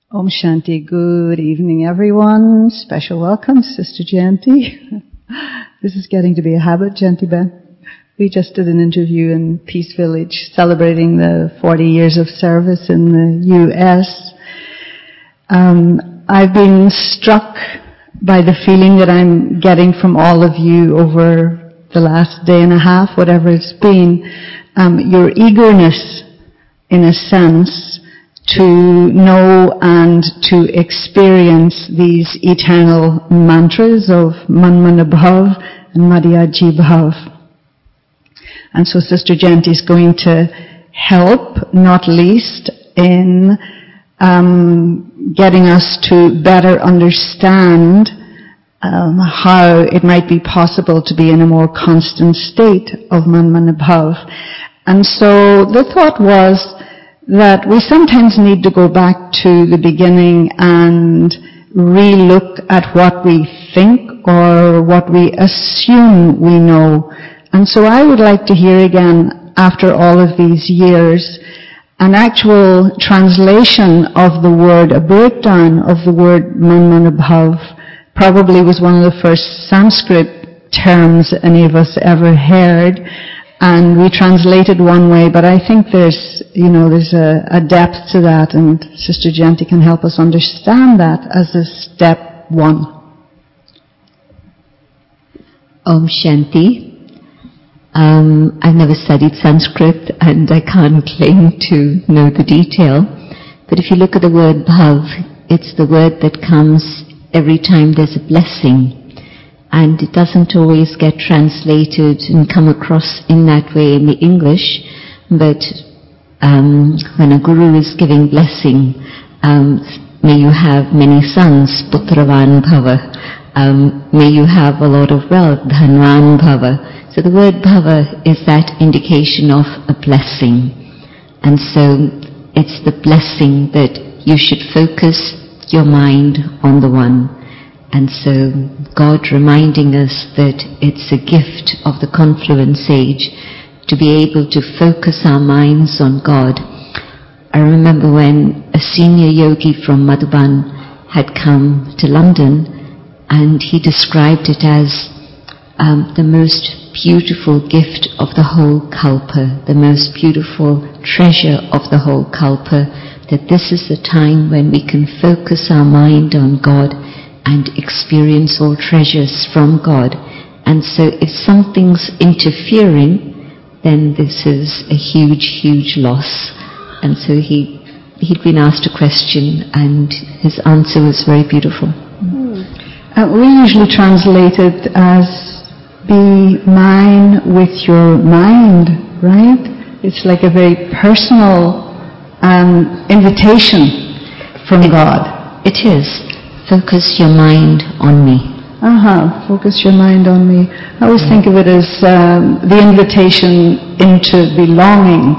Om Shanti. Good evening, everyone. Special welcome, Sister Jayanti. This is getting to be a habit, Jayanti Ben. We just did an interview in Peace Village celebrating the 40 years of service in the U.S. I've been struck by the feeling that I'm getting from all of you over the last day and a half, whatever it's been, your eagerness, in a sense, to know and to experience these eternal mantras of Man Mana Bhav and Madhyaji Bhav. And so Sister Jayanti is going to help, not least, in getting us to better understand how it might be possible to be in a more constant state of Man Mana Bhav. And so the thought was that we sometimes need to go back to the beginning and re-look at what we think or what we assume we know. And so I would like to hear again, after all of these years, an actual translation of the word, a breakdown of the word Man Mana Bhav. Probably was one of the first Sanskrit terms any of us ever heard. And we translated one way, but I think there's a depth to that, and Sister Jayanti can help us understand that as a step one. Om Shanti. I've never studied Sanskrit and I can't claim to know the detail, but if you look at the word bhav, it's the word that comes every time there's a blessing. And it doesn't always get translated and come across in that way in the English, but when a guru is giving blessing, may you have many sons, putravan bhava, may you have a lot of wealth, dhanvan bhava. So the word bhava is that indication of a blessing. And so it's the blessing that you should focus your mind on the one. And so God reminding us that it's a gift of the confluence age to be able to focus our minds on God. I remember when a senior yogi from Madhuban had come to London, and he described it as the most beautiful gift of the whole kalpa, the most beautiful treasure of the whole kalpa, that this is the time when we can focus our mind on God and experience all treasures from God. And so if something's interfering, then this is a huge, huge loss. And so he'd been asked a question, and his answer was very beautiful. We usually translate it as be mine with your mind, right? It's like a very personal invitation from God. It is. Focus your mind on me. Focus your mind on me. I always think of it as the invitation into belonging,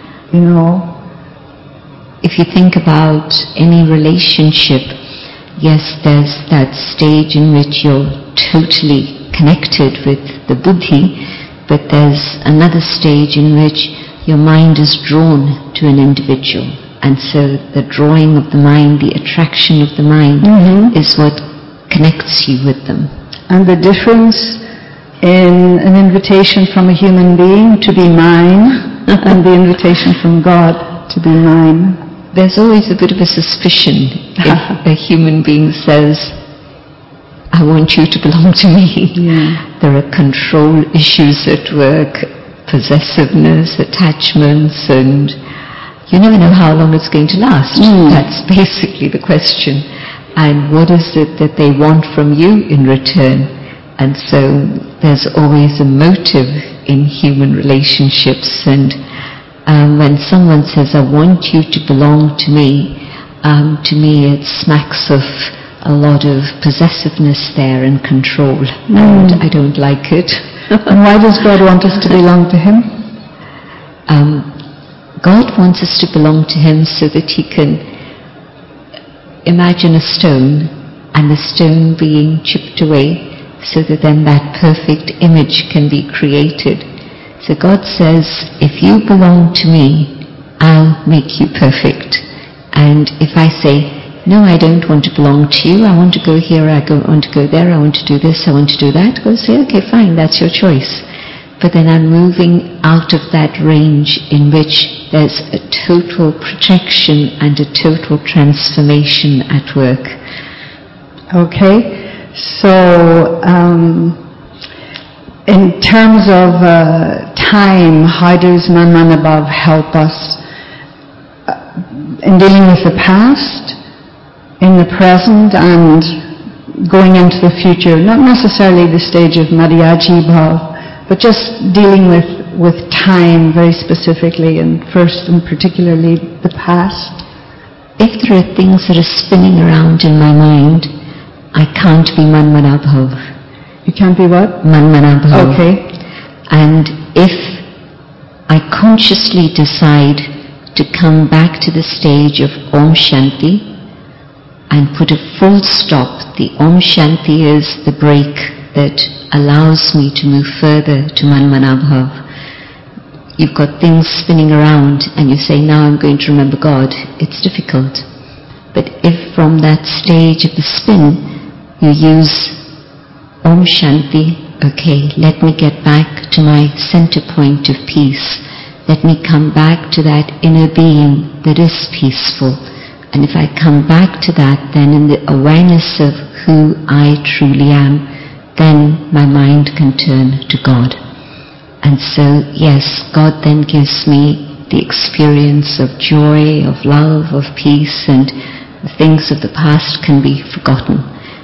If you think about any relationship, yes, there's that stage in which you're totally connected with the buddhi, but there's another stage in which your mind is drawn to an individual. And so the drawing of the mind, the attraction of the mind is what connects you with them. And the difference in an invitation from a human being to be mine and the invitation from God to be mine. There's always a bit of a suspicion if a human being says, I want you to belong to me. Yeah. There are control issues at work, possessiveness, attachments, and you never know how long it's going to last. That's basically the question. And what is it that they want from you in return? And so there's always a motive in human relationships. And when someone says, I want you to belong to me it smacks of a lot of possessiveness there and control. And I don't like it. And why does God want us to belong to Him? God wants us to belong to Him so that He can imagine a stone, and the stone being chipped away, so that then that perfect image can be created. So God says, if you belong to me, I'll make you perfect. And if I say, no, I don't want to belong to you, I want to go here, want to go there, I want to do this, I want to do that, go say, okay, fine, that's your choice. But then I'm moving out of that range in which there's a total protection and a total transformation at work. Okay, so in terms of time, how does Man Above help us in dealing with the past, in the present, and going into the future? Not necessarily the stage of Madhyaji Bhav, but just dealing with time very specifically, and first and particularly the past. If there are things that are spinning around in my mind, I can't be Manmana Bhav. You can't be what? Manmana Bhav. Okay. And if I consciously decide to come back to the stage of Om Shanti and put a full stop, the Om Shanti is the break that allows me to move further to Manmana Bhav. You've got things spinning around and you say, now I'm going to remember God. It's difficult. But if from that stage of the spin you use Om Shanti, okay, let me get back to my center point of peace. Let me come back to that inner being that is peaceful. And if I come back to that, then in the awareness of who I truly am, then my mind can turn to God. And so, yes, God then gives me the experience of joy, of love, of peace, and the things of the past can be forgotten.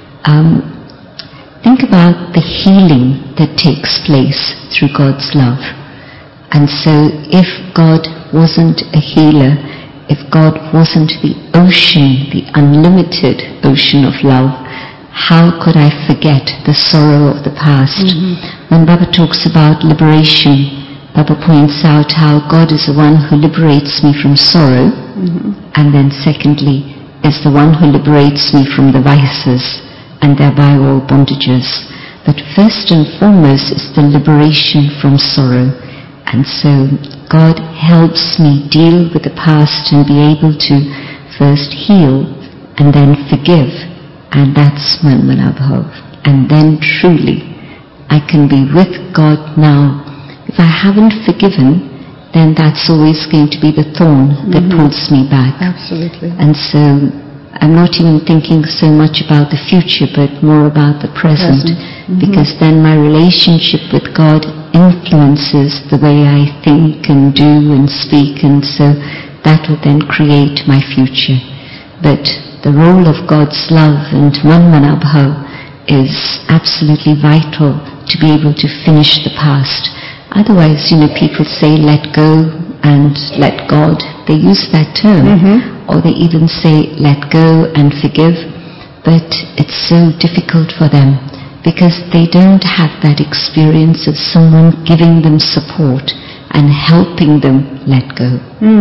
Think about the healing that takes place through God's love. And so if God wasn't a healer, if God wasn't the ocean, the unlimited ocean of love, how could I forget the sorrow of the past? When Baba talks about liberation, Baba points out how God is the one who liberates me from sorrow, and then secondly, is the one who liberates me from the vices and thereby all bondages. But first and foremost is the liberation from sorrow. And so God helps me deal with the past and be able to first heal and then forgive. And that's Manmana Bhav. And then truly, I can be with God now. If I haven't forgiven, then that's always going to be the thorn that pulls me back. Absolutely. And so, I'm not even thinking so much about the future, but more about the present. Because then my relationship with God influences the way I think and do and speak, and so that will then create my future. But the role of God's love and Manmana Bhav is absolutely vital to be able to finish the past. Otherwise, people say let go and let God. They use that term. Or they even say let go and forgive. But it's so difficult for them because they don't have that experience of someone giving them support and helping them let go.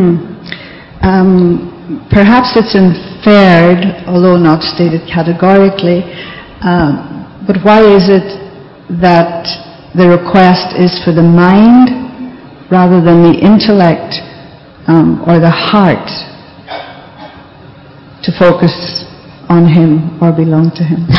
Perhaps it's inferred, although not stated categorically, but why is it that the request is for the mind rather than the intellect or the heart to focus on Him or belong to Him?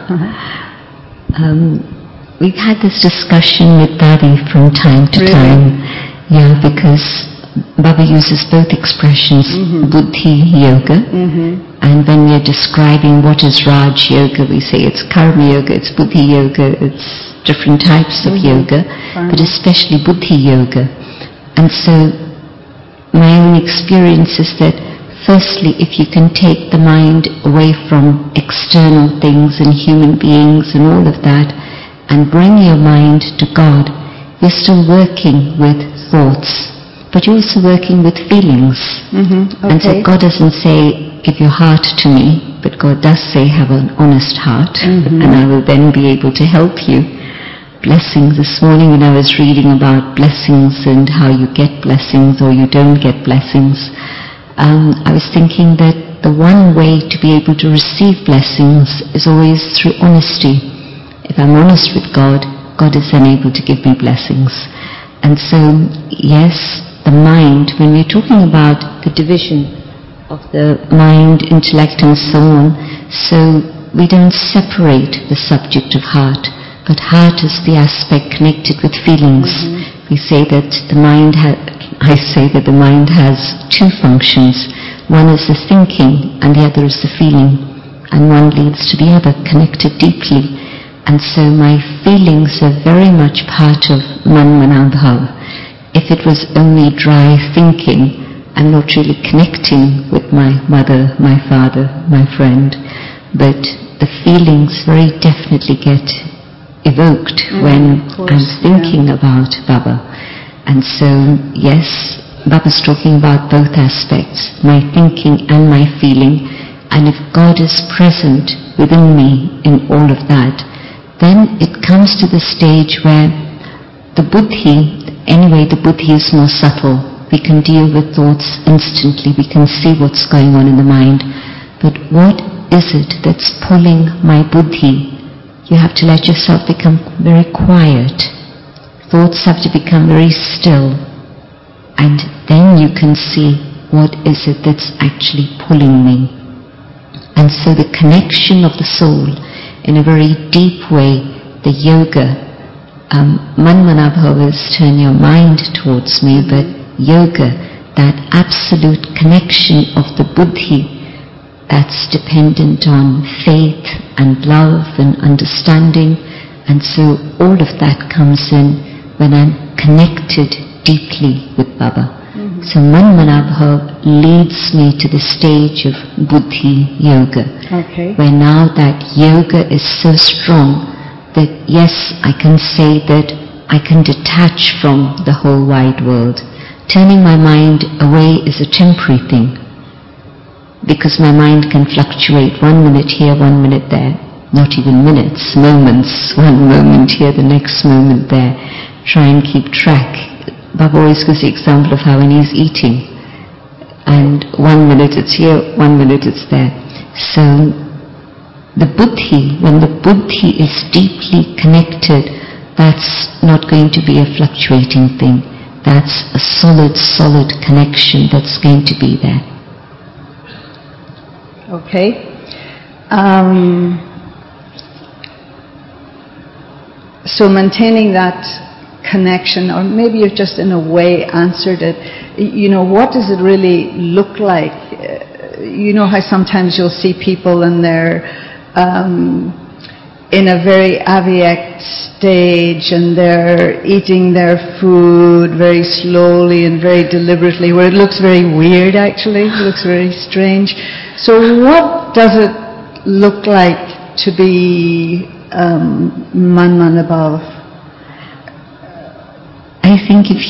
We've had this discussion with Daddy from time to time. Yeah, because Baba uses both expressions, Buddhi Yoga, and when we're describing what is Raj Yoga, we say it's Karma Yoga, it's Buddhi Yoga, it's different types of yoga, but especially Buddhi Yoga. And so my own experience is that firstly, if you can take the mind away from external things and human beings and all of that, and bring your mind to God, you're still working with thoughts, but you're also working with feelings. And so God doesn't say, give your heart to me, but God does say, have an honest heart, and I will then be able to help you. Blessings. This morning when I was reading about blessings and how you get blessings or you don't get blessings, I was thinking that the one way to be able to receive blessings is always through honesty. If I'm honest with God, God is then able to give me blessings. And so, yes, the mind, when we're talking about the division of the mind, intellect and so on. So we don't separate the subject of heart, but heart is the aspect connected with feelings. We say that the mind I say that the mind has two functions. One is the thinking and the other is the feeling. And one leads to the other, connected deeply. And so my feelings are very much part of Man-Manabhav. If it was only dry thinking, I'm not really connecting with my mother, my father, my friend. But the feelings very definitely get evoked when I'm thinking about Baba. And so, yes, Baba's talking about both aspects, my thinking and my feeling. And if God is present within me in all of that, then it comes to the stage where the buddhi, anyway the buddhi is more subtle. We can deal with thoughts instantly, we can see what's going on in the mind. But what is it that's pulling my buddhi? You have to let yourself become very quiet. Thoughts have to become very still. And then you can see what is it that's actually pulling me. And so the connection of the soul in a very deep way, the yoga, Man-Manabhav is turn your mind towards me, but yoga, that absolute connection of the buddhi, that's dependent on faith and love and understanding. And so all of that comes in when I'm connected deeply with Baba. So Man-Manabhav leads me to the stage of buddhi yoga, where now that yoga is so strong that yes, I can say that I can detach from the whole wide world. Turning my mind away is a temporary thing, because my mind can fluctuate 1 minute here, 1 minute there, not even minutes, moments, 1 moment here, the next moment there. Try and keep track. Baba always gives the example of how when he's eating, and 1 minute it's here, 1 minute it's there. So the buddhi, when the buddhi is deeply connected, that's not going to be a fluctuating thing. That's a solid connection that's going to be there. Okay. So maintaining that connection, or maybe you've just in a way answered it, what does it really look like? You know how sometimes you'll see people and they're in a very avyakt stage and they're eating their food very slowly and very deliberately, where it looks very weird actually, it looks very strange. So what does it look like to be Man-Manabhav? I think if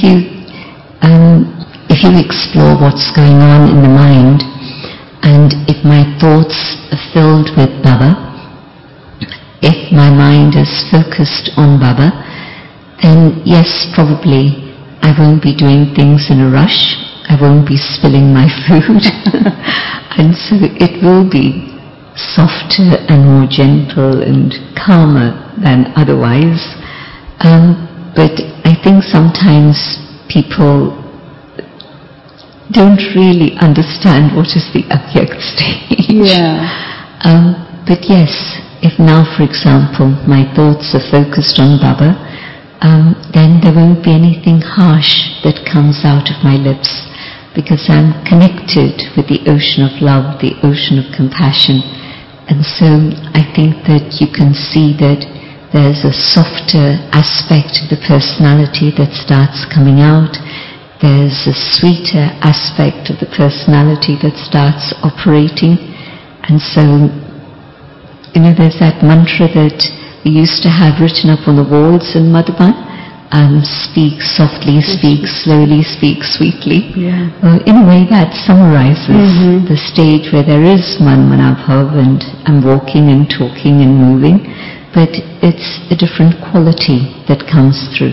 you explore what's going on in the mind, and if my thoughts are filled with Baba, if my mind is focused on Baba, then yes, probably I won't be doing things in a rush, I won't be spilling my food, and so it will be softer and more gentle and calmer than otherwise. But I think sometimes people don't really understand what is the avyakt stage. Yeah. But yes, if now, for example, my thoughts are focused on Baba, then there won't be anything harsh that comes out of my lips, because I'm connected with the ocean of love, the ocean of compassion. And so I think that you can see that there's a softer aspect of the personality that starts coming out. There's a sweeter aspect of the personality that starts operating. And so, there's that mantra that we used to have written up on the walls in Madhuban. Speak softly, speak slowly, speak sweetly. Yeah. In a way that summarizes the stage where there is Man-Manabhav and I'm walking and talking and moving. But it's a different quality that comes through.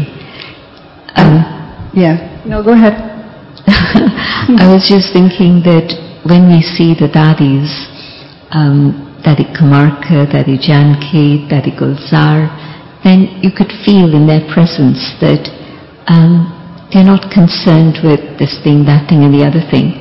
Go ahead. I was just thinking that when we see the dadis, Dadi Kamarka, Dadi Janki, Dadi Gulzar, then you could feel in their presence that they're not concerned with this thing, that thing and the other thing.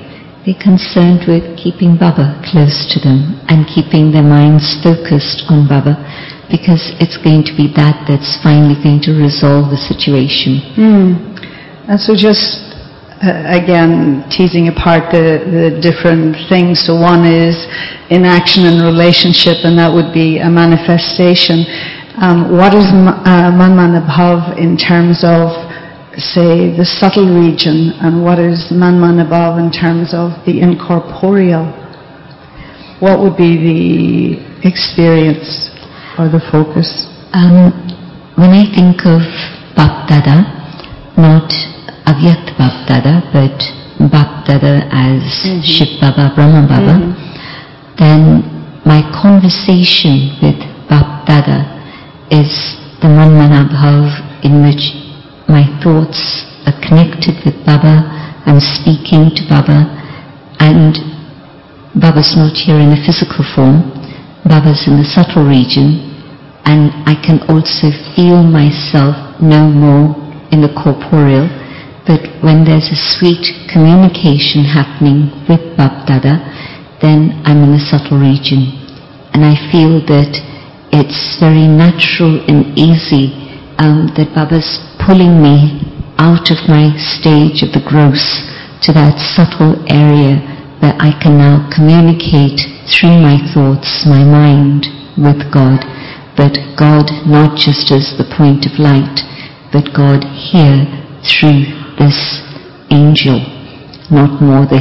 They're concerned with keeping Baba close to them and keeping their minds focused on Baba, because it's going to be that's finally going to resolve the situation. And so just, again, teasing apart the different things. So one is inaction and relationship, and that would be a manifestation. What is Manmanabhav in terms of, say, the subtle region, and what is Manmanabhav in terms of the incorporeal? What would be the experience or the focus? When I think of Bap-Dada, not Avyakt Bap-Dada, but Bap-Dada as Shiv Baba, Brahma Baba, then my conversation with Bap-Dada is the Manmanabhav in which my thoughts are connected with Baba, I'm speaking to Baba, and Baba's not here in a physical form, Baba's in the subtle region, and I can also feel myself no more in the corporeal, but when there's a sweet communication happening with Bap-Dada, then I'm in the subtle region, and I feel that it's very natural and easy that Baba's pulling me out of my stage of the gross to that subtle area where I can now communicate through my thoughts, my mind, with God, but God not just as the point of light, but God here through this angel, not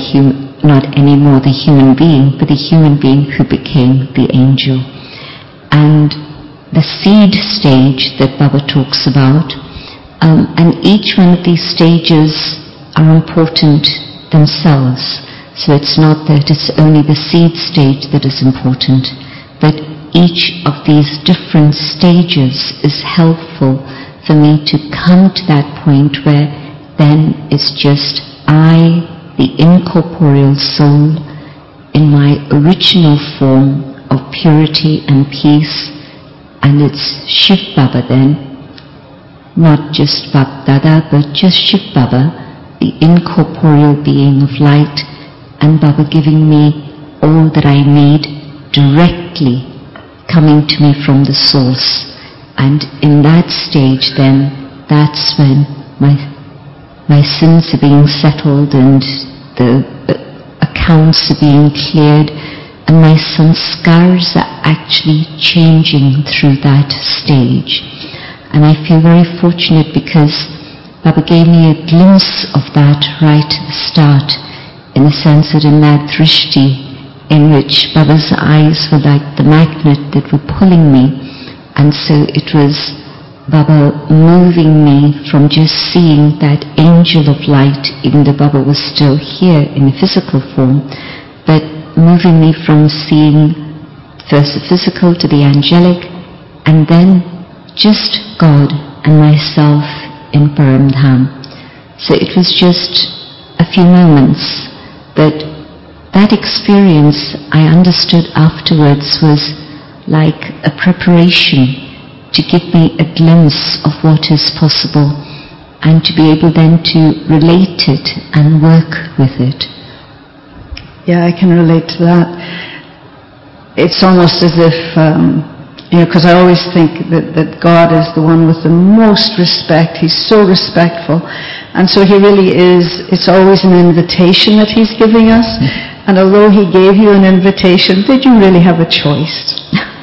any more the human being, but the human being who became the angel. And the seed stage that Baba talks about, and each one of these stages are important themselves. So it's not that it's only the seed stage that is important, but each of these different stages is helpful for me to come to that point where then it's just I, the incorporeal soul, in my original form of purity and peace, and it's Shiv Baba then, not just Bap-Dada, but just Shiv Baba, the incorporeal being of light, and Baba giving me all that I need directly coming to me from the source. And in that stage then, that's when my sins are being settled and the accounts are being cleared, and my sanskars are actually changing through that stage. And I feel very fortunate because Baba gave me a glimpse of that right at the start, in the sense that in that drishti, in which Baba's eyes were like the magnet that were pulling me, and so it was Baba moving me from just seeing that angel of light, even though Baba was still here in a physical form, but moving me from seeing first the physical to the angelic, and then just God and myself in Paramdham. So it was just a few moments, but that experience I understood afterwards was like a preparation to give me a glimpse of what is possible, and to be able then to relate it and work with it. Yeah, I can relate to that. It's almost as if, because I always think that God is the one with the most respect. He's so respectful. And so He really is, it's always an invitation that He's giving us. And although He gave you an invitation, did you really have a choice?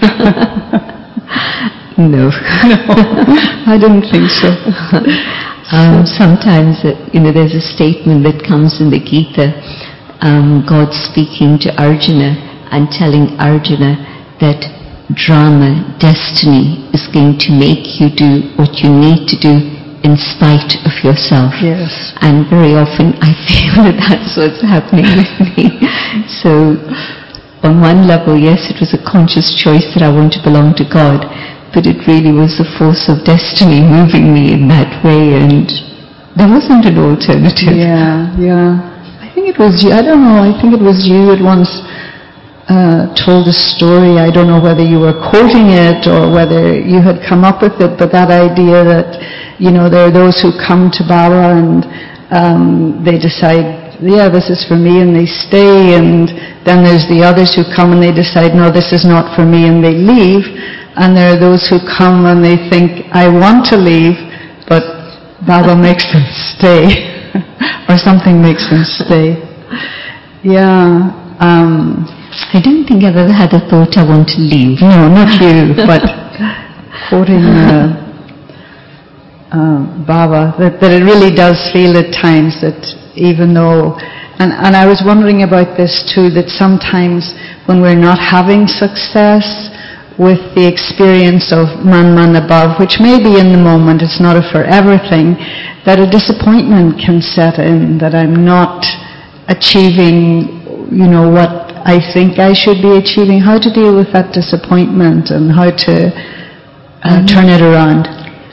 No. No, I didn't think so. Sometimes, there's a statement that comes in the Gita, God speaking to Arjuna and telling Arjuna that drama, destiny, is going to make you do what you need to do in spite of yourself. Yes. And very often I feel that that's what's happening with me. So on one level, yes, it was a conscious choice that I want to belong to God, but it really was the force of destiny moving me in that way, and there wasn't an alternative. Yeah. I think it was you, I don't know, I think it was you at once told a story. I don't know whether you were quoting it or whether you had come up with it, but that idea that, there are those who come to Baba and they decide yeah, this is for me, and they stay, and then there's the others who come and they decide, no, this is not for me, and they leave. And there are those who come and they think, I want to leave, but Baba makes them stay. Or something makes them stay. Yeah. I don't think I've ever had a thought I want to leave. No, not you, but quoting Baba, that it really does feel at times that even though, and I was wondering about this too, that sometimes when we're not having success with the experience of man above, which may be in the moment, it's not a forever thing, that a disappointment can set in, that I'm not achieving, what I think I should be achieving. How to deal with that disappointment and how to turn it around.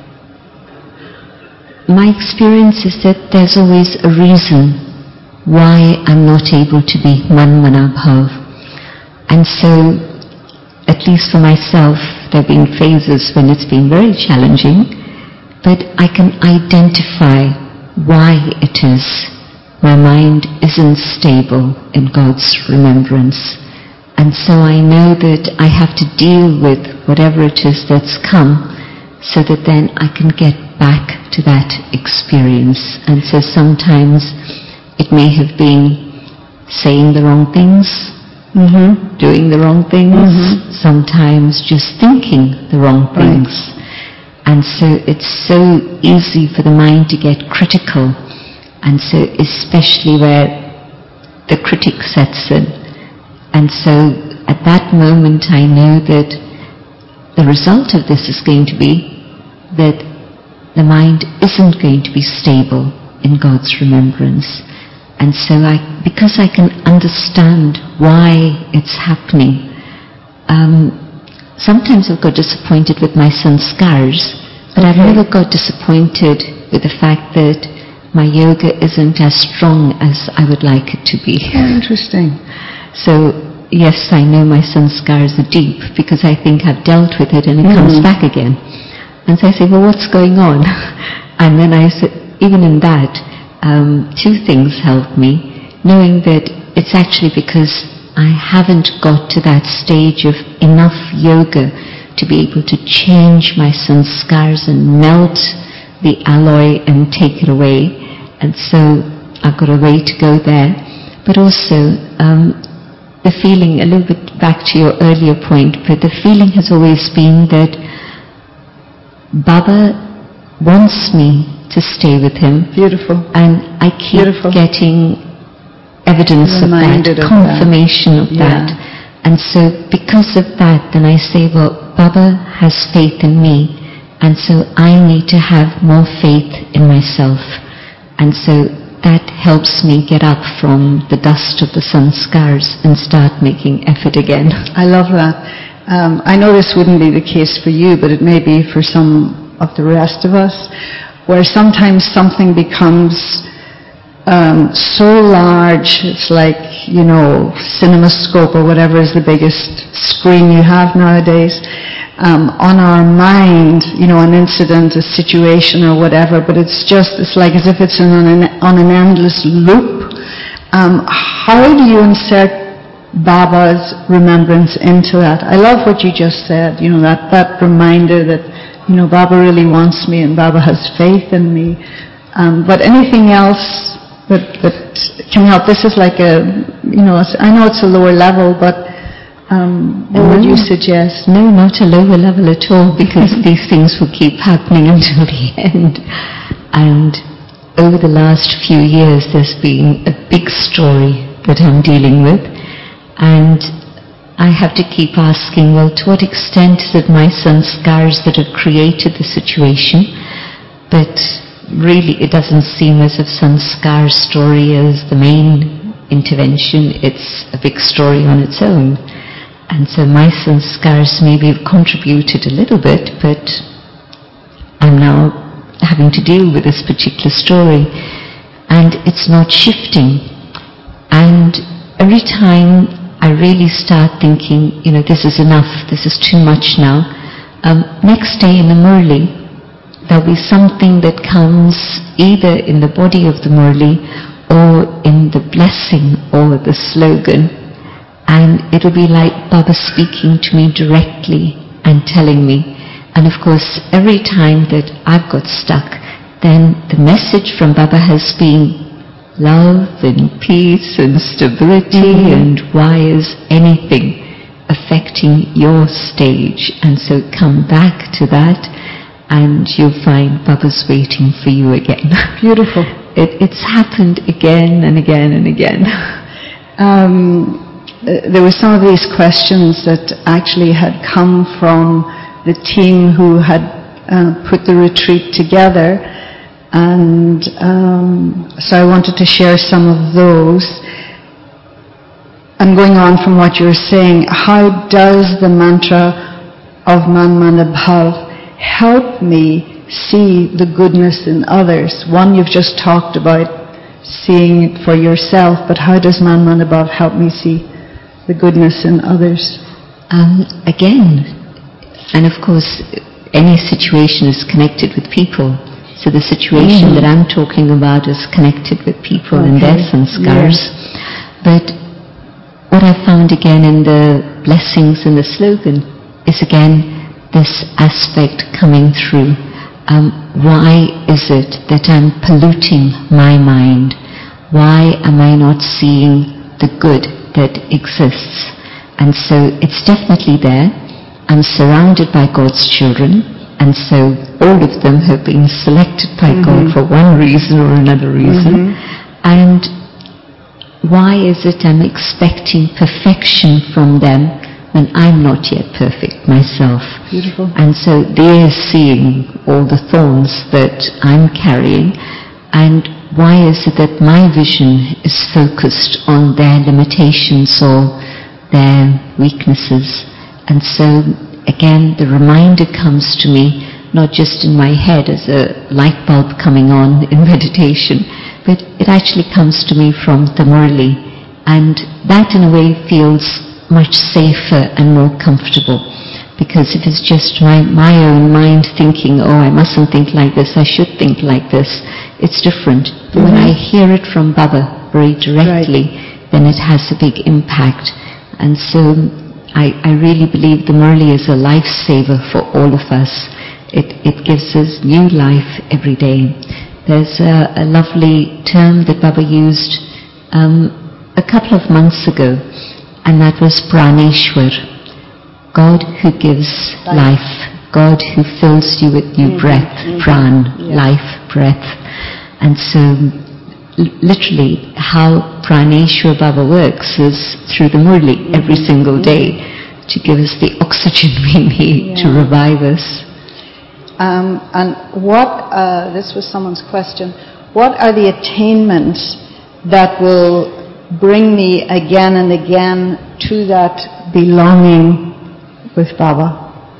My experience is that there's always a reason why I'm not able to be man above. And so, at least for myself, there have been phases when it's been very challenging, but I can identify why it is my mind isn't stable in God's remembrance. And so I know that I have to deal with whatever it is that's come, so that then I can get back to that experience. And so sometimes it may have been saying the wrong things, doing the wrong things, sometimes just thinking the wrong things. And so it's so easy for the mind to get critical, and so especially where the critic sets in. And so at that moment I know that the result of this is going to be that the mind isn't going to be stable in God's remembrance. And so because I can understand why it's happening, sometimes I've got disappointed with my sanskars, but I've never got disappointed with the fact that my yoga isn't as strong as I would like it to be. Oh, interesting. So, yes, I know my sanskars are deep because I think I've dealt with it and it comes back again. And so I say, well, what's going on? And then I said, even in that, two things helped me, knowing that it's actually because I haven't got to that stage of enough yoga to be able to change my sanskars and melt the alloy and take it away. And so I've got a way to go there. But also the feeling, a little bit back to your earlier point, but the feeling has always been that Baba wants me to stay with him. Beautiful. And I keep getting evidence of that, confirmation of that. And so because of that, then I say, well, Baba has faith in me, and so I need to have more faith in myself. And so that helps me get up from the dust of the sanskars and start making effort again. I love that. I know this wouldn't be the case for you, but it may be for some of the rest of us, where sometimes something becomes so large, it's like, CinemaScope or whatever is the biggest screen you have nowadays, on our mind, an incident, a situation or whatever, but it's like as if it's on an endless loop. How do you insert Baba's remembrance into that? I love what you just said, that reminder that, Baba really wants me and Baba has faith in me. But anything else that can help? This is like I know it's a lower level, but what would you suggest? No, not a lower level at all, because these things will keep happening until the end. And over the last few years, there's been a big story that I'm dealing with. And I have to keep asking, well, to what extent is it my sanskars that have created the situation? But really, it doesn't seem as if sanskar story is the main intervention. It's a big story on its own. And so my sanskars maybe have contributed a little bit, but I'm now having to deal with this particular story. And it's not shifting. And every time I really start thinking, this is enough, this is too much now, next day in the Murli, there'll be something that comes either in the body of the Murli or in the blessing or the slogan, and it'll be like Baba speaking to me directly and telling me. And of course, every time that I've got stuck, then the message from Baba has been love and peace and stability, and why is anything affecting your stage? And so come back to that, and you'll find Baba's waiting for you again. Beautiful. It's happened again and again and again. There were some of these questions that actually had come from the team who had put the retreat together, and so I wanted to share some of those. And going on from what you were saying, how does the mantra of Man Mana Bhav help me see the goodness in others? One, you've just talked about seeing it for yourself, but how does Man Mana Bhav help me see the goodness in others? Again, and of course, any situation is connected with people. So the situation that I'm talking about is connected with people and their sanskars. Yeah. But what I found again in the blessings and the slogan is again this aspect coming through. Why is it that I'm polluting my mind? Why am I not seeing the good that exists? And so it's definitely there. I'm surrounded by God's children, and so all of them have been selected by God for one reason or another reason. And why is it I'm expecting perfection from them when I'm not yet perfect myself? Beautiful. And so they're seeing all the thorns that I'm carrying, and why is it that my vision is focused on their limitations or their weaknesses? And so again, the reminder comes to me, not just in my head as a light bulb coming on in meditation, but it actually comes to me from the Murli, and that in a way feels much safer and more comfortable, because if it's just my own mind thinking, oh, I mustn't think like this, I should think like this, it's different. But when I hear it from Baba very directly, then it has a big impact. And so I really believe the Murli is a lifesaver for all of us. It gives us new life every day. There's a lovely term that Baba used a couple of months ago, and that was Praneshwar, God who gives life, God who fills you with new breath, pran, life, breath. And so literally how Praneshwar Baba works is through the Murli every single day to give us the oxygen we need to revive us. And what, this was someone's question, what are the attainments that will bring me again and again to that belonging with Baba?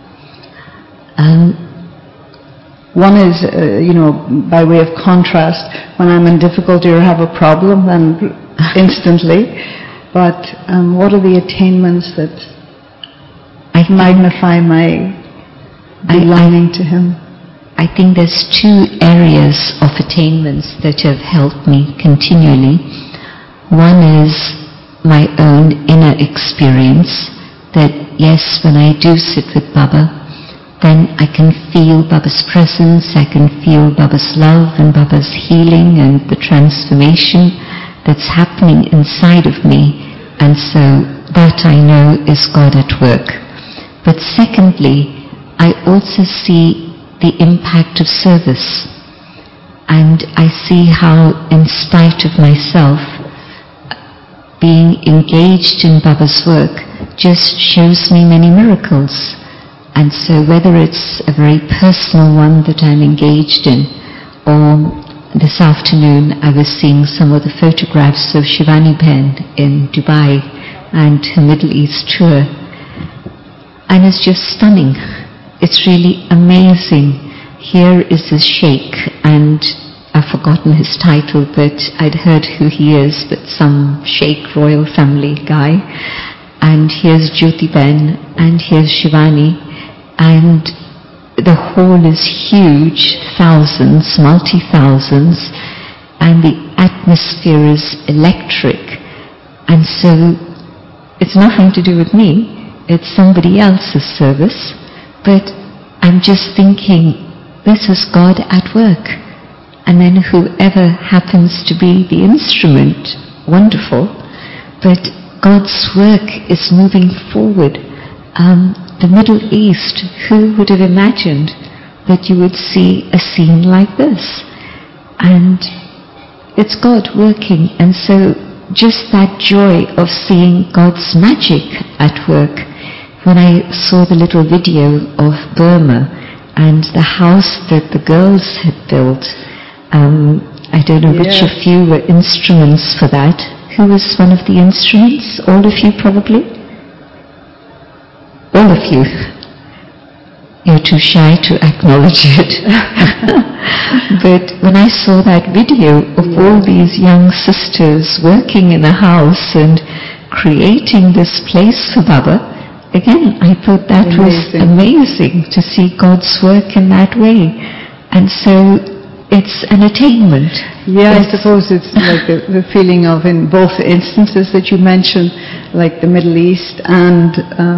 One is, by way of contrast, when I'm in difficulty or have a problem, then instantly. But what are the attainments that magnify my belonging to Him? I think there's two areas of attainments that have helped me continually. One is my own inner experience, that yes, when I do sit with Baba, then I can feel Baba's presence, I can feel Baba's love and Baba's healing and the transformation that's happening inside of me. And so that I know is God at work. But secondly, I also see the impact of service. And I see how, in spite of myself, being engaged in Baba's work just shows me many miracles. And so whether it's a very personal one that I'm engaged in, or this afternoon I was seeing some of the photographs of Shivani Ben in Dubai and her Middle East tour, and it's just stunning. It's really amazing. Here is this sheikh, and I've forgotten his title, but I'd heard who he is, but some sheikh royal family guy. And here's Jyoti Ben, and here's Shivani, and the hall is huge, thousands, multi-thousands, and the atmosphere is electric. And so it's nothing to do with me. It's somebody else's service. But I'm just thinking, this is God at work. And then whoever happens to be the instrument, wonderful. But God's work is moving forward. The Middle East, who would have imagined that you would see a scene like this? And it's God working. And so just that joy of seeing God's magic at work. When I saw the little video of Burma and the house that the girls had built, I don't know which of you were instruments for that. Who was one of the instruments? All of you probably? All of you. You're too shy to acknowledge it. But when I saw that video of all these young sisters working in a house and creating this place for Baba, again, I thought that was amazing to see God's work in that way. And so it's an attainment. Yeah, I suppose it's like the feeling of, in both instances that you mentioned, like the Middle East and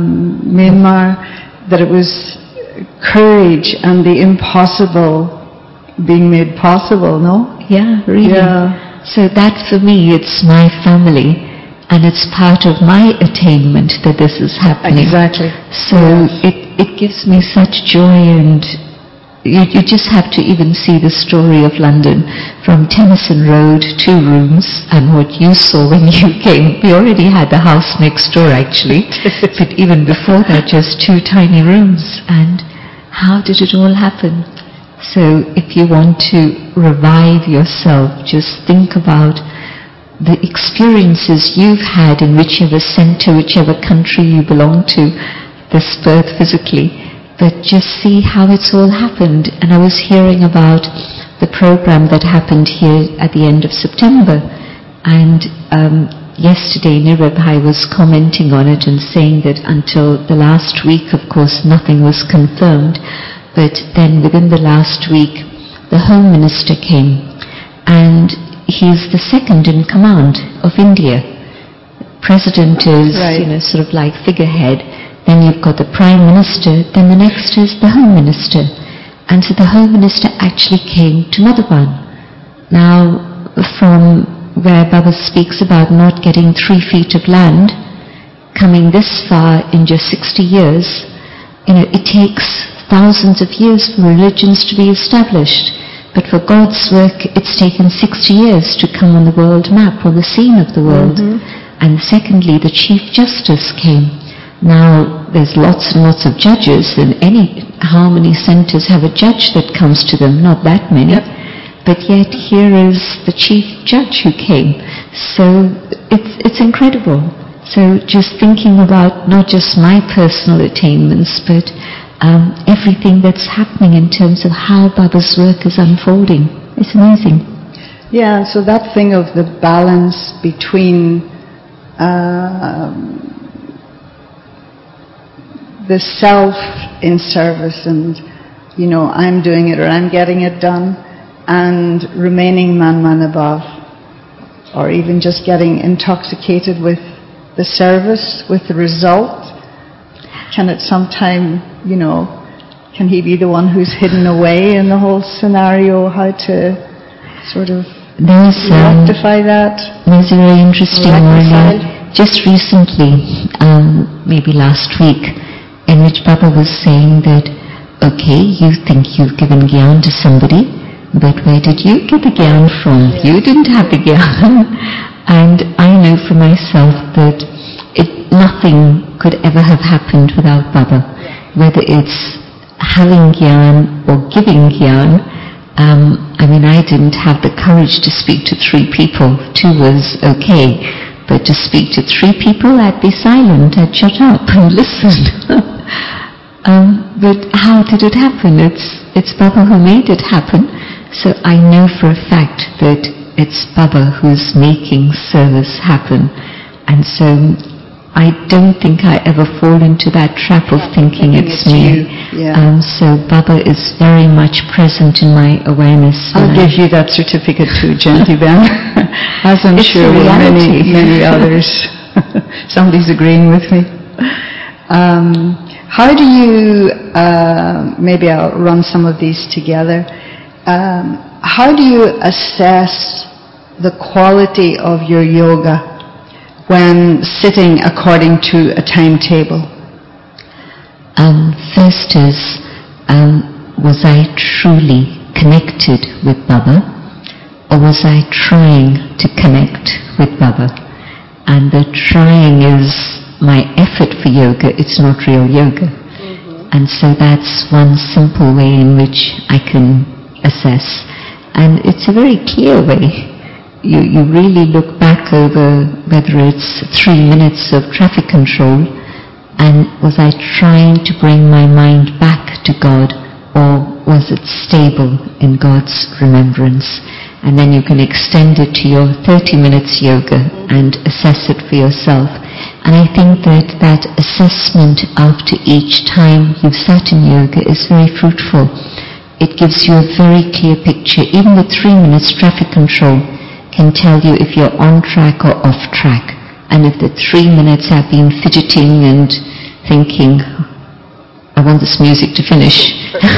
Myanmar, that it was courage and the impossible being made possible, no? Yeah, really. Yeah. So that for me, it's my family, and it's part of my attainment that this is happening. Exactly. So it gives me such joy, and you just have to even see the story of London from Tennyson Road, 2 rooms, and what you saw when you came. We already had the house next door actually, but even before that, just 2 tiny rooms. And how did it all happen? So if you want to revive yourself, just think about the experiences you've had in whichever center, whichever country you belong to, this birth physically, but just see how it's all happened. And I was hearing about the program that happened here at the end of September, and yesterday Nirabhai was commenting on it and saying that until the last week, of course, nothing was confirmed, but then within the last week the Home Minister came, and he's the second in command of India. President is, sort of like figurehead. Then you've got the Prime Minister, then the next is the Home Minister. And so the Home Minister actually came to Madhuban. Now, from where Baba speaks about not getting 3 feet of land, coming this far in just 60 years, it takes thousands of years for religions to be established. But for God's work, it's taken 60 years to come on the world map, or the scene of the world. And secondly, the Chief Justice came. Now, there's lots and lots of judges, and how many centers have a judge that comes to them? Not that many. But yet here is the Chief Judge who came. So it's incredible. So just thinking about not just my personal attainments, but everything that's happening in terms of how Baba's work is unfolding. It's amazing. Yeah, so that thing of the balance between the self in service and, I'm doing it or I'm getting it done, and remaining man above, or even just getting intoxicated with the service, with the result. Can at some time, can he be the one who's hidden away in the whole scenario? How to sort of rectify that? There's a very interesting one just recently, maybe last week, in which Baba was saying that, okay, you think you've given gyan to somebody, but where did you get the gyan from? You didn't have the gyan. And I know for myself that nothing could ever have happened without Baba. Whether it's having gyan or giving gyan, I didn't have the courage to speak to 3 people. 2 was okay. But to speak to 3 people, I'd be silent. I'd shut up and listen. But how did it happen? It's Baba who made it happen. So I know for a fact that it's Baba who's making service happen. And so I don't think I ever fall into that trap of thinking it's me. Yeah. So Baba is very much present in my awareness. I'll give you that certificate too, Jayanti Ben, as I'm sure with many others. Somebody's agreeing with me. How do you, maybe I'll run some of these together. How do you assess the quality of your yoga when sitting according to a timetable? First is, was I truly connected with Baba, or was I trying to connect with Baba? And the trying is my effort for yoga, it's not real yoga. Mm-hmm. And so that's one simple way in which I can assess. And it's a very clear way. You really look back over whether it's 3 minutes of traffic control, and was I trying to bring my mind back to God, or was it stable in God's remembrance? And then you can extend it to your 30 minutes yoga and assess it for yourself. And I think that that assessment after each time you've sat in yoga is very fruitful. It gives you a very clear picture. Even the 3 minutes traffic control can tell you if you're on track or off track. And if the 3 minutes have been fidgeting and thinking, I want this music to finish.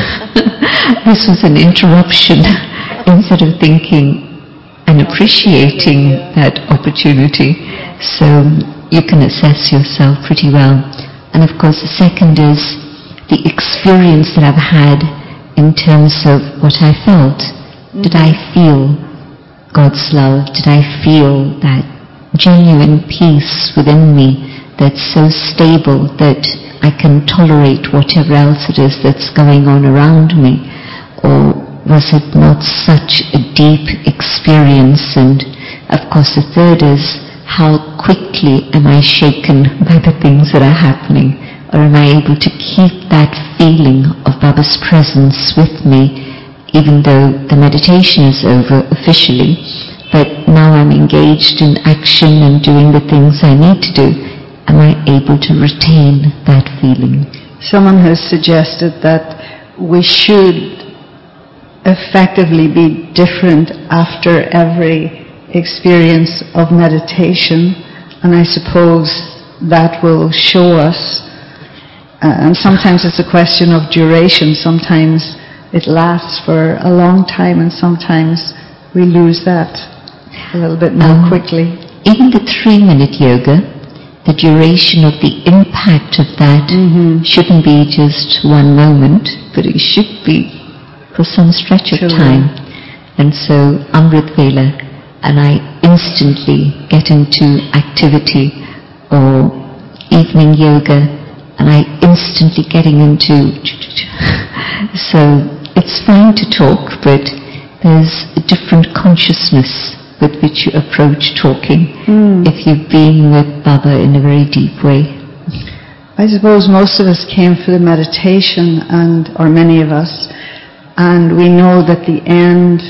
This was an interruption. Instead of thinking and appreciating that opportunity. So you can assess yourself pretty well. And of course the second is the experience that I've had in terms of what I felt. Did I feel God's love? Did I feel that genuine peace within me that's so stable that I can tolerate whatever else it is that's going on around me? Or was it not such a deep experience? And of course the third is, how quickly am I shaken by the things that are happening? Or am I able to keep that feeling of Baba's presence with me, even though the meditation is over officially, but now I'm engaged in action and doing the things I need to do? Am I able to retain that feeling? Someone has suggested that we should effectively be different after every experience of meditation, and I suppose that will show us, and sometimes it's a question of duration. Sometimes it lasts for a long time, and sometimes we lose that a little bit more quickly. Even the 3-minute yoga, the duration of the impact of that shouldn't be just 1 moment, but it should be for some stretch of time. And so Amrit Vela, and I instantly get into activity, or evening yoga, and I instantly getting into so it's fine to talk, but there's a different consciousness with which you approach talking if you've been with Baba in a very deep way. I suppose most of us came for the meditation, or many of us, and we know that the end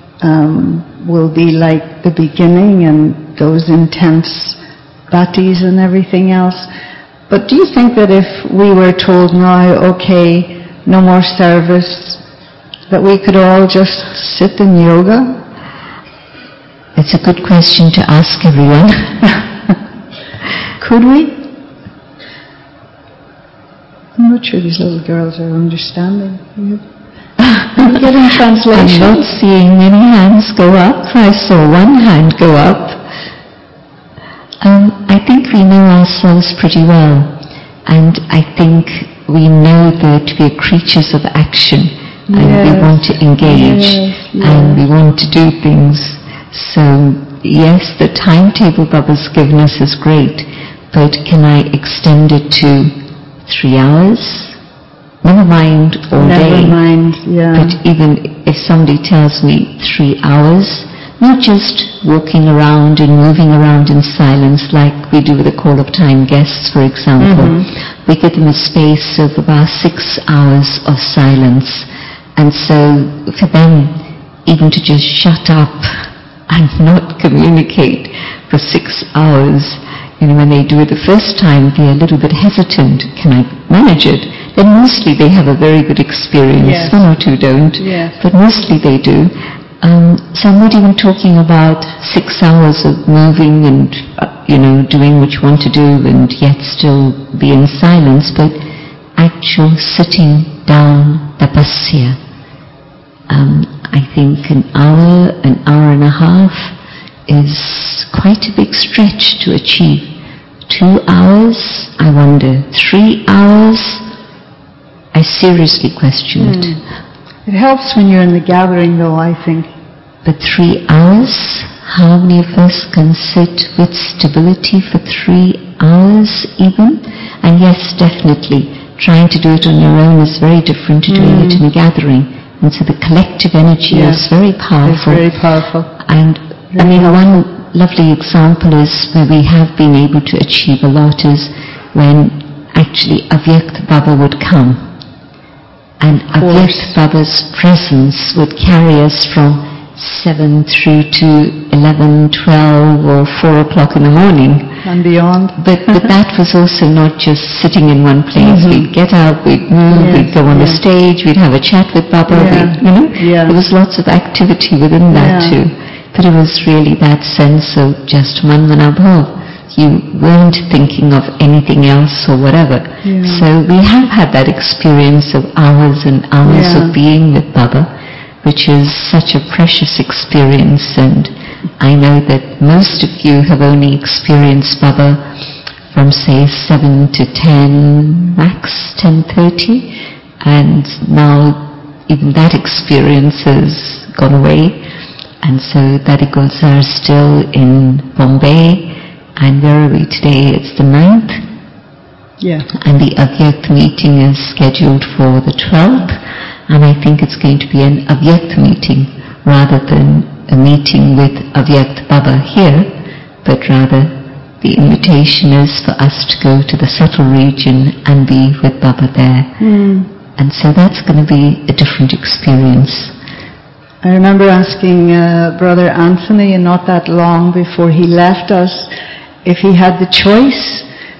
will be like the beginning, and those intense bhattis and everything else. But do you think that if we were told now, okay, no more service, that we could all just sit in yoga? It's a good question to ask everyone. Could we? I'm not sure these little girls are understanding. Are you getting translation? I'm not seeing many hands go up. I saw 1 hand go up. I think we know ourselves pretty well, and I think we know that we're creatures of action, and we want to engage, and we want to do things. So yes, the timetable Baba's given us is great, but can I extend it to 3 hours? Never mind all day. Never mind, But even if somebody tells me 3 hours, not just walking around and moving around in silence like we do with the Call of Time guests, for example. We give them a space of about 6 hours of silence. And so for them, even to just shut up and not communicate for 6 hours when they do it the first time, they're a little bit hesitant. Can I manage it? Then mostly they have a very good experience. Yes. One or two don't, Yes. but mostly they do. So I'm not even talking about 6 hours of moving and, doing what you want to do and yet still be in silence, but actual sitting down tapasya. I think an hour and a half is quite a big stretch to achieve. 2 hours, I wonder. 3 hours, I seriously question it. It helps when you're in the gathering, though, I think. But 3 hours? How many of us can sit with stability for 3 hours even? And yes, definitely, trying to do it on your own is very different to doing it in a gathering. And so the collective energy is very powerful. It's very powerful. And one lovely example is where we have been able to achieve a lot is when actually Avyakt Baba would come. And Avyakt Baba's presence would carry us from 7 through to 11, 12 or 4 o'clock in the morning. And beyond. But that was also not just sitting in one place. We'd get up, we'd move, we'd go on the stage, we'd have a chat with Baba. There was lots of activity within that too. But it was really that sense of just Manmanabhav. You weren't thinking of anything else or whatever. So we have had that experience of hours and hours of being with Baba, which is such a precious experience. And I know that most of you have only experienced Baba from say 7 to 10, max 10:30, and now even that experience has gone away. And so Dadikosa are still in Bombay, and where are we today? It's the 9th. Yeah. And the Avyakt meeting is scheduled for the 12th, and I think it's going to be an Avyakt meeting rather than a meeting with Avyakt Baba here, but rather the invitation is for us to go to the subtle region and be with Baba there. And so that's going to be a different experience. I remember asking Brother Anthony, and not that long before he left us, if he had the choice,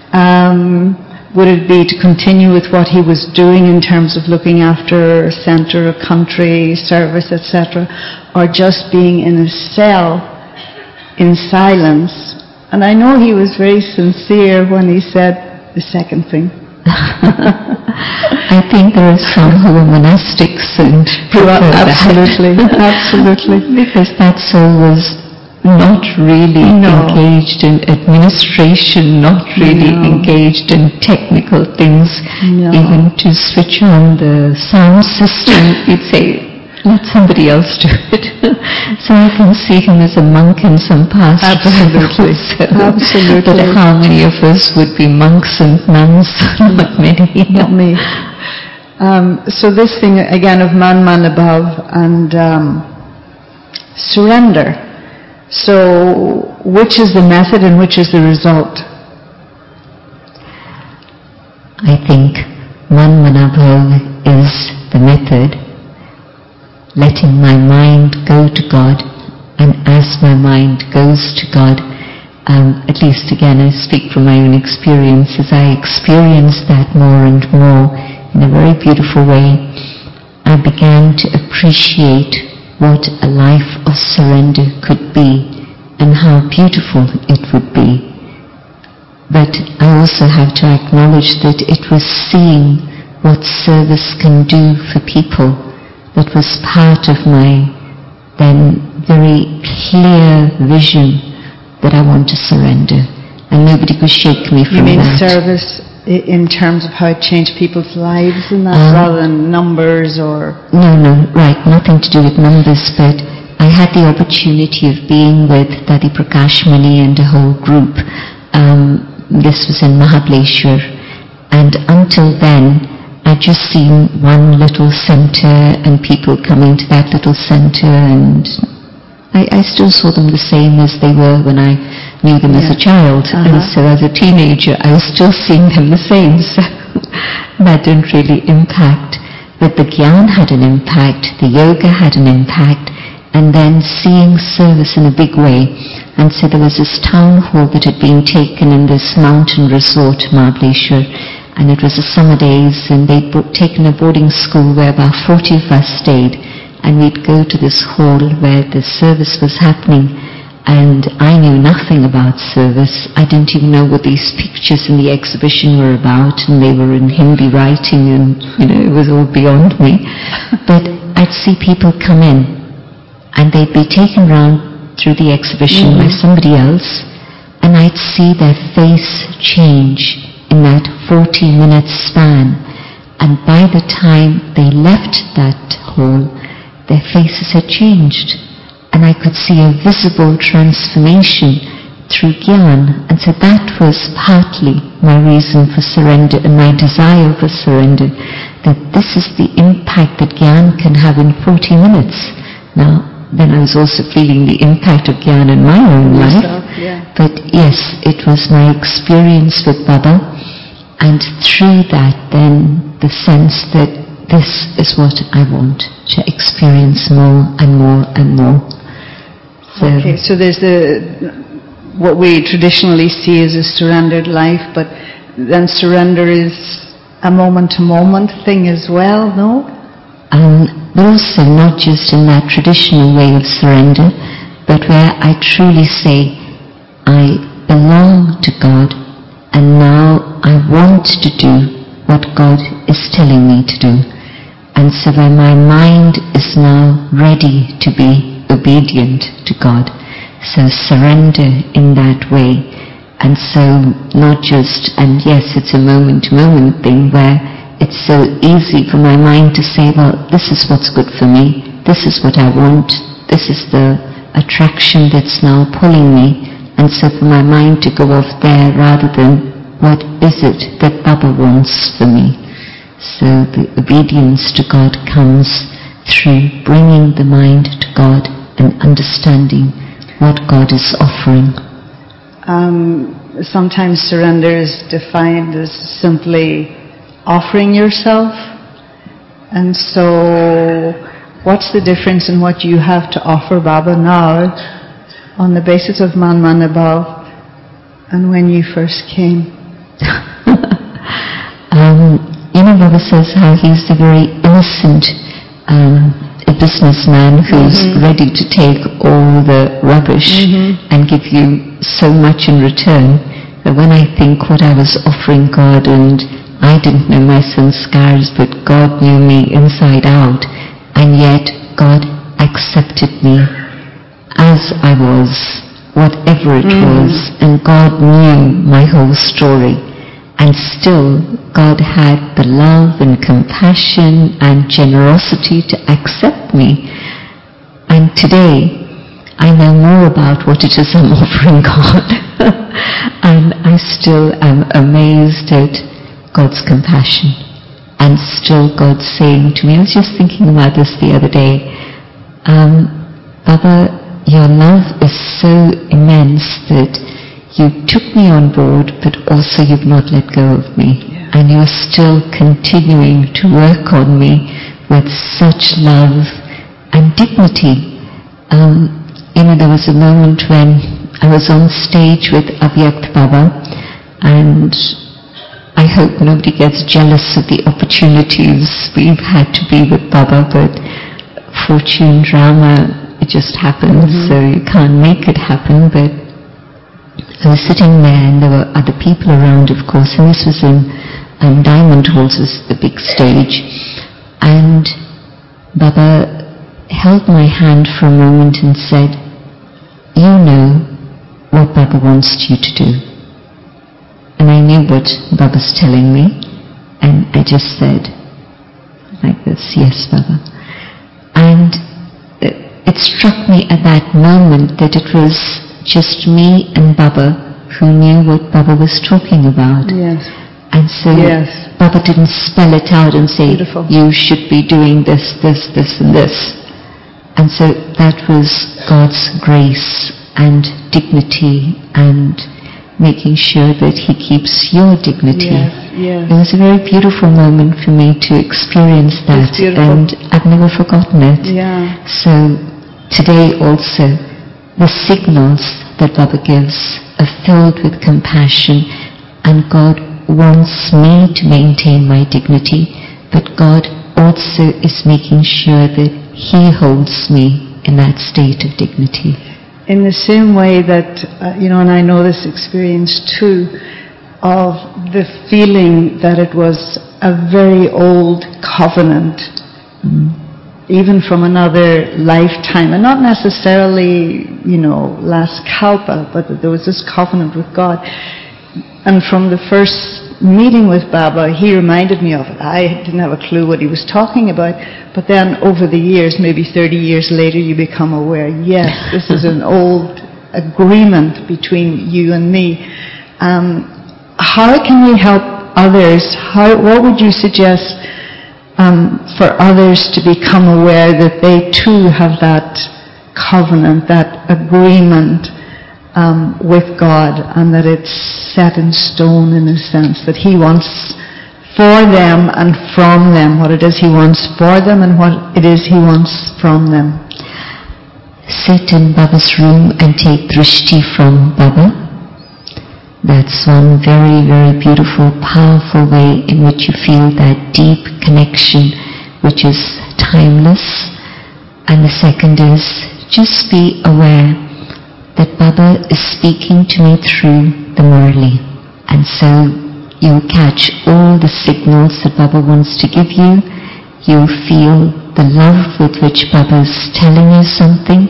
would it be to continue with what he was doing in terms of looking after a centre, a country, service, etc., or just being in a cell in silence? And I know he was very sincere when he said the second thing. I think there are some who are monastics and absolutely, absolutely, because that soul was not really engaged in administration, not really engaged in technical things. Even to switch on the sound system, you'd say, let somebody else do it. So I can see him as a monk in some past. Absolutely. Absolutely. But how many of us would be monks and nuns? Not many. Not me. So this thing again of Manmanabhav and surrender. So which is the method and which is the result? I think Manmanabhav is the method. Letting my mind go to God, and as my mind goes to God, at least again I speak from my own experience, as I experienced that more and more in a very beautiful way, I began to appreciate what a life of surrender could be and how beautiful it would be. But I also have to acknowledge that it was seeing what service can do for people that was part of my then very clear vision that I want to surrender. And nobody could shake me from that. You mean service in terms of how it changed people's lives and that, rather than numbers or... No, right, nothing to do with numbers, but I had the opportunity of being with Dadi Prakash Mani and a whole group. This was in Mahabaleshwar, and until then I'd just seen one little centre and people coming to that little centre, and I still saw them the same as they were when I knew them as a child. And so as a teenager I was still seeing them the same, so that didn't really impact. But the Gyan had an impact, the yoga had an impact, and then seeing service in a big way. And so there was this town hall that had been taken in this mountain resort, Mahabaleshwar, and it was the summer days, and they'd taken a boarding school where about 40 of us stayed, and we'd go to this hall where the service was happening. And I knew nothing about service. I didn't even know what these pictures in the exhibition were about, and they were in Hindi writing, and it was all beyond me. But I'd see people come in, and they'd be taken round through the exhibition by somebody else, and I'd see their face change in that 40-minute span. And by the time they left that hall, their faces had changed. And I could see a visible transformation through Gyan. And so that was partly my reason for surrender and my desire for surrender, that this is the impact that Gyan can have in 40 minutes. Now, then I was also feeling the impact of Gyan in my own life. But yes, it was my experience with Baba, and through that then the sense that this is what I want to experience more and more and more. So there's what we traditionally see as a surrendered life, but then surrender is a moment-to-moment thing as well, no? But also not just in that traditional way of surrender, but where I truly say, I belong to God, and now I want to do what God is telling me to do. And so where my mind is now ready to be obedient to God. So surrender in that way. And so not just, and yes, it's a moment-to-moment thing where it's so easy for my mind to say, well, this is what's good for me, this is what I want, this is the attraction that's now pulling me, and so for my mind to go off there rather than what is it that Baba wants for me. So the obedience to God comes through bringing the mind to God and understanding what God is offering. Sometimes surrender is defined as simply offering yourself. And so what's the difference in what you have to offer Baba now on the basis of Man Man Above and when you first came? Baba says how he's a very innocent a businessman who's ready to take all the rubbish and give you so much in return. But when I think what I was offering God, and I didn't know my sanskars, but God knew me inside out, and yet God accepted me as I was, whatever it was, and God knew my whole story. And still, God had the love and compassion and generosity to accept me. And today, I know more about what it is I'm offering God. And I still am amazed at God's compassion. And still God saying to me, I was just thinking about this the other day, Baba, your love is so immense that you took me on board, but also you've not let go of me. Yeah. And you're still continuing to work on me with such love and dignity. There was a moment when I was on stage with Avyakt Baba, and I hope nobody gets jealous of the opportunities we've had to be with Baba, but fortune, drama, it just happens, so you can't make it happen. But I was sitting there, and there were other people around, of course, and this was in Diamond Halls, was the big stage. And Baba held my hand for a moment and said, you know what Baba wants you to do. And I knew what Baba's telling me, and I just said like this, yes, Baba. And it struck me at that moment that it was just me and Baba who knew what Baba was talking about. Yes. And so Baba didn't spell it out and say, beautiful, you should be doing this, this, this, and this. And so that was God's grace and dignity and making sure that He keeps your dignity. Yes. It was a very beautiful moment for me to experience that, and I've never forgotten it. Yeah. So today also, the signals that Baba gives are filled with compassion, and God wants me to maintain my dignity, but God also is making sure that He holds me in that state of dignity. In the same way that, and I know this experience too, of the feeling that it was a very old covenant, even from another lifetime, and not necessarily, last kalpa, but that there was this covenant with God. And from the first meeting with Baba, he reminded me of it. I didn't have a clue what he was talking about, but then over the years, maybe 30 years later, you become aware, yes, this is an old agreement between you and me. How can we help others? What would you suggest for others to become aware that they too have that covenant, that agreement with God, and that it's set in stone in a sense, that He wants for them and from them what it is He wants for them and what it is He wants from them? Sit in Baba's room and take drishti from Baba. That's one very, very beautiful, powerful way in which you feel that deep connection which is timeless. And the second is, just be aware that Baba is speaking to me through the Murli. And so you'll catch all the signals that Baba wants to give you. You'll feel the love with which Baba is telling you something.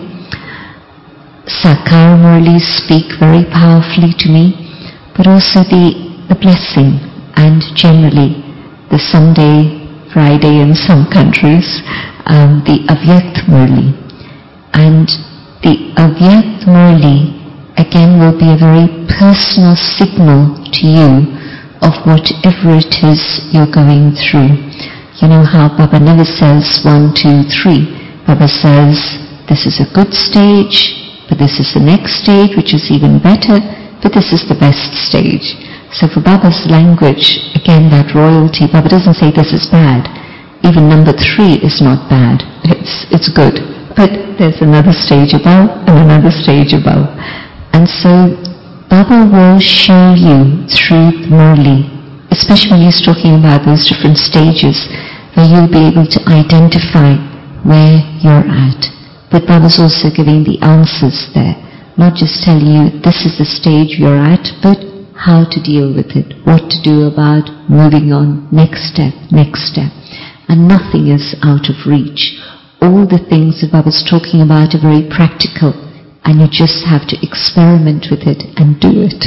Sakar Murlis speak very powerfully to me, but also the blessing, and generally the Sunday, Friday in some countries, the Avyakt Murli. And the Avyakt Murli again will be a very personal signal to you of whatever it is you're going through. You know how Baba never says 1, 2, 3. Baba says, this is a good stage, but this is the next stage which is even better, but this is the best stage. So for Baba's language, again that royalty, Baba doesn't say this is bad. Even number 3 is not bad. It's good. But there's another stage above and another stage above. And so Baba will show you through the Murli, especially when he's talking about those different stages, where you'll be able to identify where you're at. But Baba's also giving the answers there, not just telling you this is the stage you're at, but how to deal with it, what to do about moving on, next step, next step. And nothing is out of reach. All the things that Baba's talking about are very practical, and you just have to experiment with it and do it.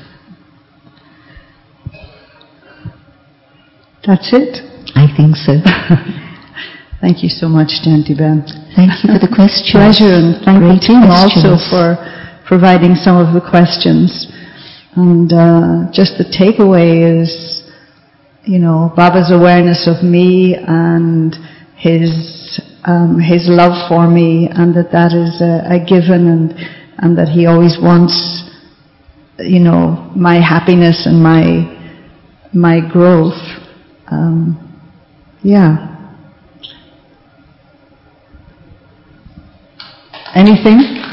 That's it? I think so. Thank you so much, Jayanti-Ben. Thank you for the questions. Pleasure, and thank the team also for providing some of the questions. And just the takeaway is, Baba's awareness of me and his love for me, and that is a given, and that he always wants, my happiness and my growth. Anything?